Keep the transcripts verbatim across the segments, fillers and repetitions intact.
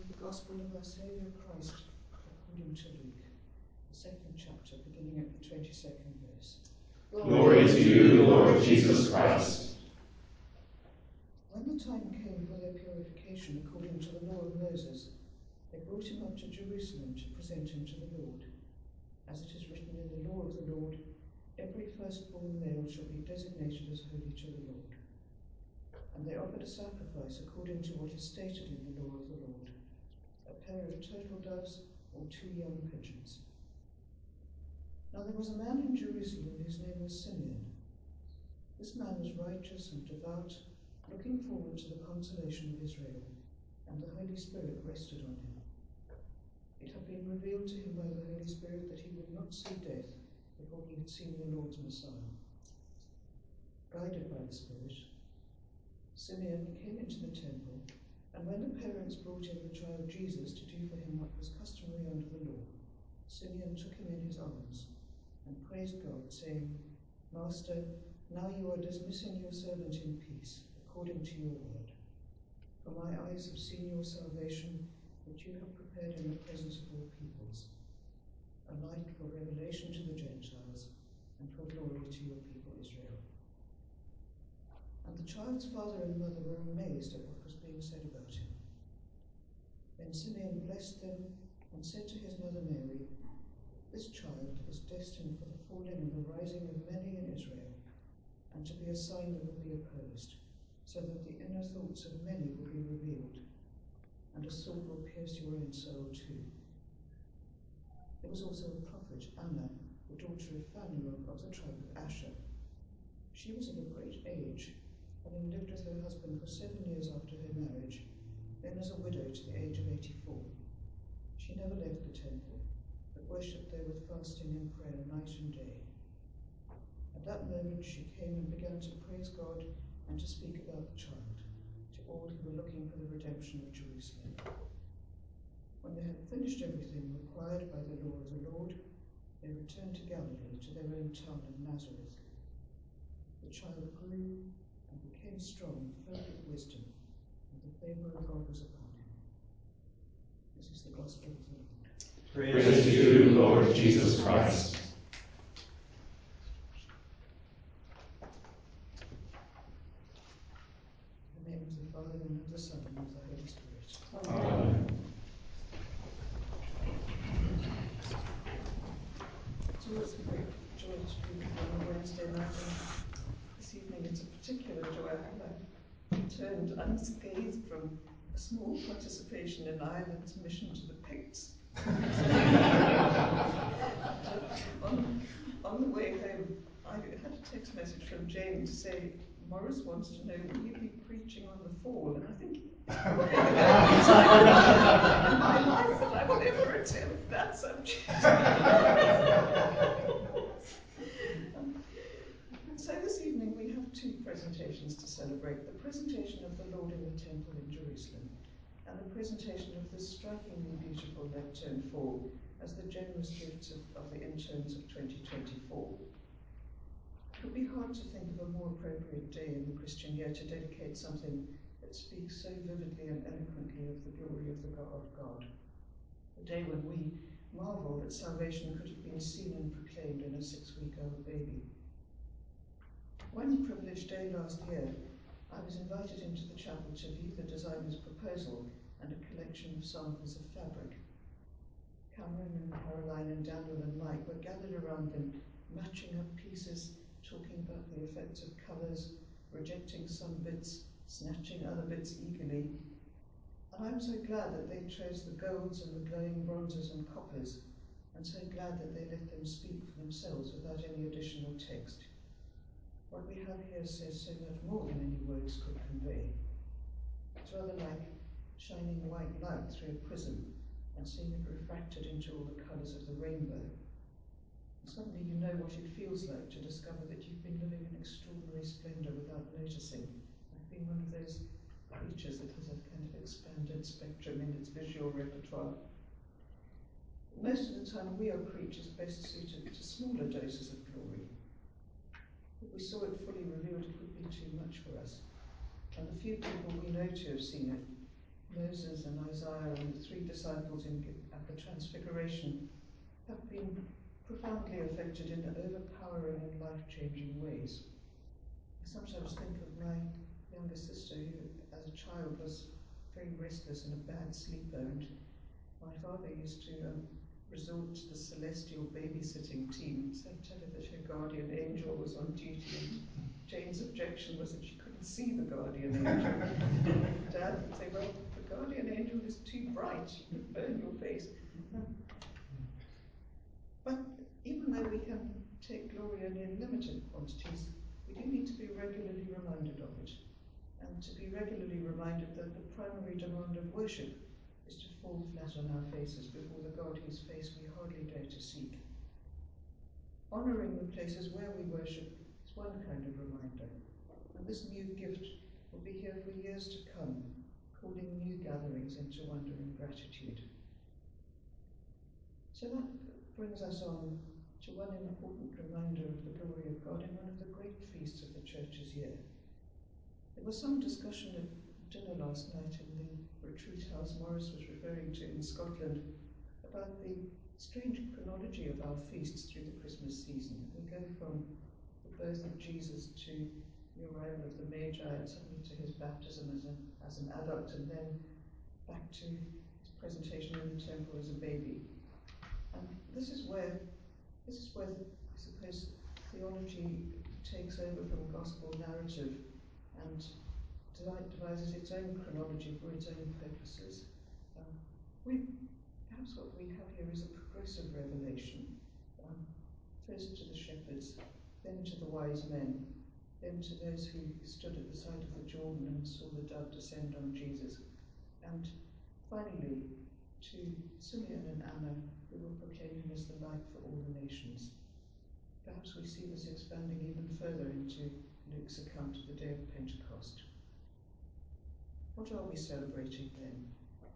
The Gospel of our Saviour Christ according to Luke, the second chapter, beginning at the twenty-second verse. Glory to you, Lord Jesus Christ. When the time came for their purification according to the law of Moses, they brought him up to Jerusalem to present him to the Lord. As it is written in the law of the Lord, every firstborn male shall be designated as holy to the Lord. And they offered a sacrifice according to what is stated in the law of the Lord, a pair of turtle doves or two young pigeons. Now there was a man in Jerusalem whose name was Simeon. This man was righteous and devout, looking forward to the consolation of Israel, and the Holy Spirit rested on him. It had been revealed to him by the Holy Spirit that he would not see death before he had seen the Lord's Messiah. Guided by the Spirit, Simeon came into the temple, and when the parents brought in the child Jesus to do for him what was customary under the law, Simeon took him in his arms and praised God, saying, Master, now you are dismissing your servant in peace, according to your word. For my eyes have seen your salvation, which you have prepared in the presence of all peoples, a light for revelation to the Gentiles and for glory to your people Israel. And the child's father and mother were amazed at what was being said about him. Then Simeon blessed them and said to his mother Mary, This child is destined for the falling and the rising of many in Israel, and to be a sign that will be opposed, so that the inner thoughts of many will be revealed, and a sword will pierce your own soul too. There was also a prophet, Anna, the daughter of Phanuel of the tribe of Asher. She was of a great age, having lived with her husband for seven years after her marriage, then as a widow to the age of eighty-four. She never left the temple, but worshipped there with fasting and prayer night and day. At that moment she came and began to praise God and to speak about the child to all who were looking for the redemption of Jerusalem. When they had finished everything required by the law of the Lord, they returned to Galilee, to their own town of Nazareth. The child grew and became strong, filled with wisdom, and the favour of God was upon him. This is the gospel of the Lord. Praise to you, Lord Jesus Christ. In the name of the Father, and of the Son, and of the Holy Spirit. Amen. It's always a great joy to be with you on a Wednesday night, and this evening it's a particular joy. I returned unscathed from a small participation in Ireland's mission to the Picts. on, on the way home, I had a text message from Jane to say, Morris wants to know, will you be preaching on the fall? And I think, in my life that I will ever attempt that subject. So this evening we have two presentations to celebrate. The presentation of the Lord in the Temple in Jerusalem, and the presentation of this strikingly beautiful lectern fall as the generous gifts of, of the interns of twenty twenty-four. It would be hard to think of a more appropriate day in the Christian year to dedicate something that speaks so vividly and eloquently of the glory of the God of God. A day when we marvel that salvation could have been seen and proclaimed in a six-week-old baby. One privileged day last year, I was invited into the chapel to view the designer's proposal and a collection of samples of fabric. Cameron and Caroline and Daniel and Mike were gathered around them, matching up pieces, talking about the effects of colours, rejecting some bits, snatching other bits eagerly. And I'm so glad that they chose the golds and the glowing bronzes and coppers, and so glad that they let them speak for themselves without any additional text. What we have here says so much more than any words could convey. It's rather like shining white light through a prism and seeing it refracted into all the colours of the rainbow. And suddenly you know what it feels like to discover that you've been living in extraordinary splendour without noticing. I've been one of those creatures that has a kind of expanded spectrum in its visual repertoire. Most of the time we are creatures best suited to smaller doses of glory. If we saw it fully revealed, it would be too much for us. And the few people we know to have seen it, Moses and Isaiah, Isaiah and the three disciples in, at the Transfiguration have been profoundly affected in overpowering and life-changing ways. I sometimes think of my younger sister, who as a child was very restless and a bad sleeper, and my father used to um, resort to the celestial babysitting team, so tell her that her guardian angel was on duty, and Jane's objection was that she couldn't see the guardian angel. Dad would say, well, the guardian angel is too bright, you could burn your face. But even though we can take glory only in limited quantities, we do need to be regularly reminded of it, and to be regularly reminded that the primary demand of worship is to fall flat on our faces before the God whose face we hardly dare to seek. Honouring the places where we worship is one kind of reminder, and this new gift will be here for years to come, calling new gatherings into wonder and gratitude. So that brings us on to one important reminder of the glory of God in one of the great feasts of the Church's year. There was some discussion at dinner last night in the retreat house Morris was referring to in Scotland about the strange chronology of our feasts through the Christmas season. We go from the birth of Jesus to the arrival of the Magi, and suddenly to his baptism as, a, as an adult, and then back to his presentation in the temple as a baby. And this is where, this is where I suppose theology takes over from gospel narrative and devises its own chronology for its own purposes. Um, we, perhaps what we have here is a progressive revelation, um, first to the shepherds, then to the wise men, then to those who stood at the side of the Jordan and saw the dove descend on Jesus, and finally to Simeon and Anna, who will proclaim him as the light for all the nations. Perhaps we see this expanding even further into Luke's account of the day of Pentecost. What are we celebrating then?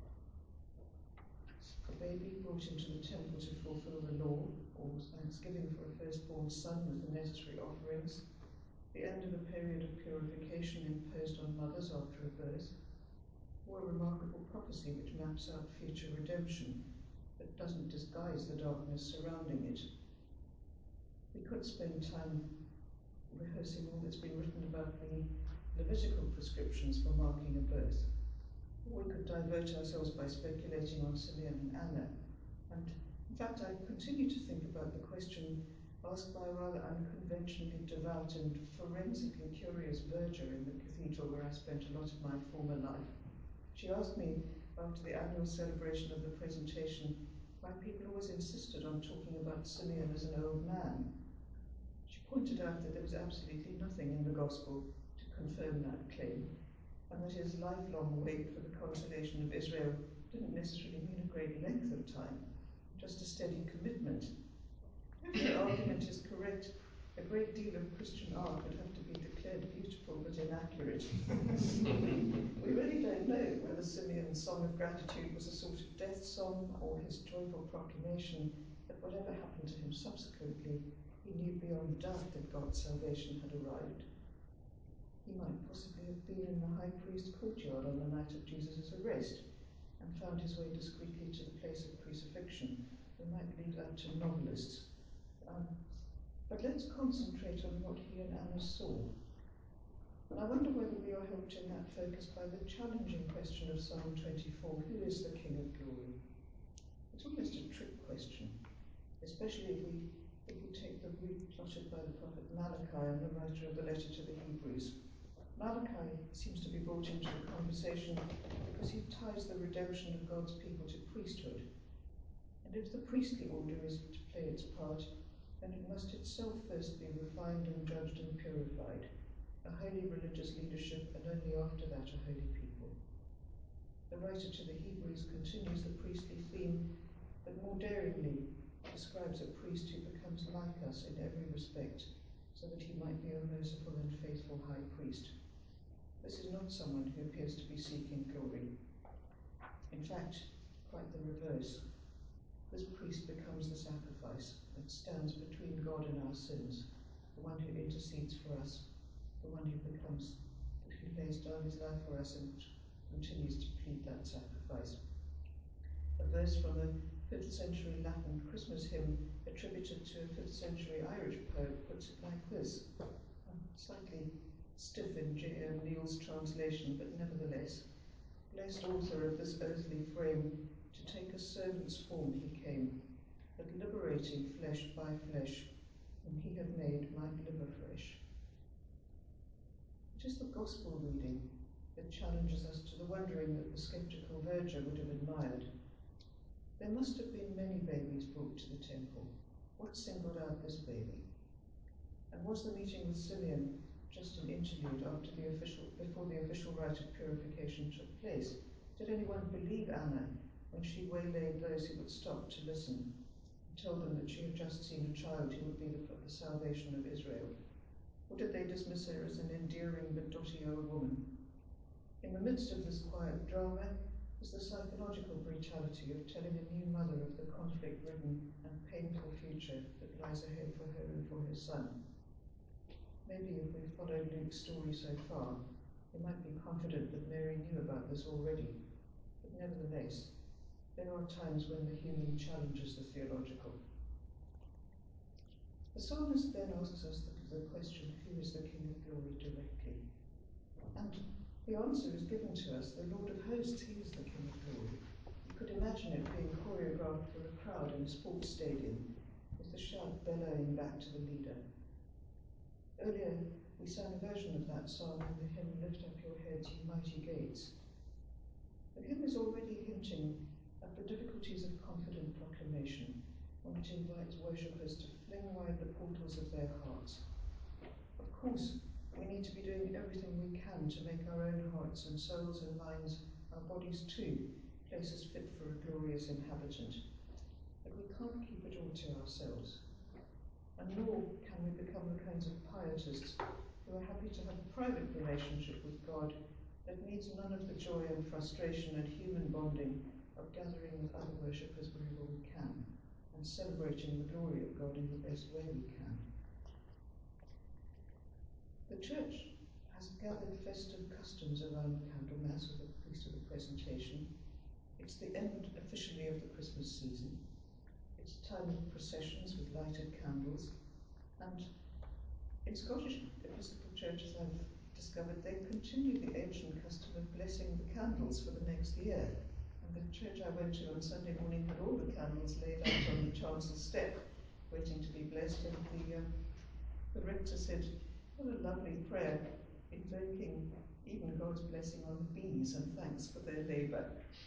A baby brought into the temple to fulfill the law, or thanksgiving for a firstborn son with the necessary offerings, the end of a period of purification imposed on mothers after a birth, or a remarkable prophecy which maps out future redemption but doesn't disguise the darkness surrounding it. We could spend time rehearsing all that's been written about the Levitical prescriptions for marking a birth. Or we could divert ourselves by speculating on Simeon and Anna. And in fact, I continue to think about the question asked by a rather unconventionally devout and forensically curious verger in the cathedral where I spent a lot of my former life. She asked me, after the annual celebration of the presentation, why people always insisted on talking about Simeon as an old man. She pointed out that there was absolutely nothing in the Gospel to confirm that claim, and that his lifelong wait for the consolation of Israel didn't necessarily mean a great length of time, just a steady commitment. If her argument is correct, a great deal of Christian art would have to be declared beautiful but inaccurate. We really don't know whether Simeon's song of gratitude was a sort of death song or his joyful proclamation that whatever happened to him subsequently, he knew beyond doubt that God's salvation had arrived. He might possibly have been in the high priest's courtyard on the night of Jesus' arrest and found his way discreetly to the place of crucifixion. We might leave that to novelists. Um, but let's concentrate on what he and Anna saw. And I wonder whether we are helped in that focus by the challenging question of Psalm twenty-four, who is the King of Glory? It's almost a trick question, especially if we, if we take the route plotted by the prophet Malachi and the writer of the letter to the Hebrews. Malachi seems to be brought into the conversation because he ties the redemption of God's people to priesthood. And if the priestly order is to play its part, then it must itself first be refined and judged and purified, a holy religious leadership, and only after that a holy people. The writer to the Hebrews continues the priestly theme, but more daringly describes a priest who becomes like us in every respect, so that he might be a merciful and faithful high priest. This is not someone who appears to be seeking glory. In fact, quite the reverse. This priest becomes the sacrifice that stands between God and our sins, the one who intercedes for us, the one who becomes, who lays down his life for us and continues to plead that sacrifice. verse from a fifth century Latin Christmas hymn attributed to a fifth century Irish poet puts it like this, slightly stiff in J M Neale's translation, but nevertheless, blessed author of this earthly frame, to take a servant's form he came, that liberating flesh by flesh, whom he had made might live afresh. It is the gospel reading that challenges us to the wondering that the sceptical verger would have admired. There must have been many babies brought to the temple. What singled out this baby? And was the meeting with Simeon just an interlude after the official, before the official rite of purification took place? Did anyone believe Anna when she waylaid those who would stop to listen and told them that she had just seen a child who would be the, the salvation of Israel? Or did they dismiss her as an endearing but dotty old woman? In the midst of this quiet drama is the psychological brutality of telling a new mother of the conflict-ridden and painful future that lies ahead for her and for her son. Maybe if we've followed Luke's story so far, we might be confident that Mary knew about this already. But nevertheless, there are times when the human challenges the theological. The psalmist then asks us the, the question, who is the King of Glory, directly? And the answer is given to us, the Lord of Hosts, he is the King of Glory. You could imagine it being choreographed for a crowd in a sports stadium, with the shout bellowing back to the leader. Earlier, we sang a version of that psalm in the hymn, Lift Up Your Heads, Ye Mighty Gates. The hymn is already hinting at the difficulties of confident proclamation when it invites worshippers to fling wide the portals of their hearts. Of course, we need to be doing everything we can to make our own hearts and souls and minds, our bodies too, places fit for a glorious inhabitant. But we can't keep it all to ourselves. And nor can we become the kinds of pietists who are happy to have a private relationship with God that needs none of the joy and frustration and human bonding of gathering with other worshippers wherever we can and celebrating the glory of God in the best way we can. The Church has gathered festive customs around the Candlemas or the Feast of the Presentation. It's the end officially of the Christmas season. It's a time of processions with lighted candles, and in Scottish Episcopal churches I've discovered they continue the ancient custom of blessing the candles for the next year. And the church I went to on Sunday morning had all the candles laid out on the chancel step, waiting to be blessed, and the, uh, the rector said, what a lovely prayer, invoking even God's blessing on the bees and thanks for their labour.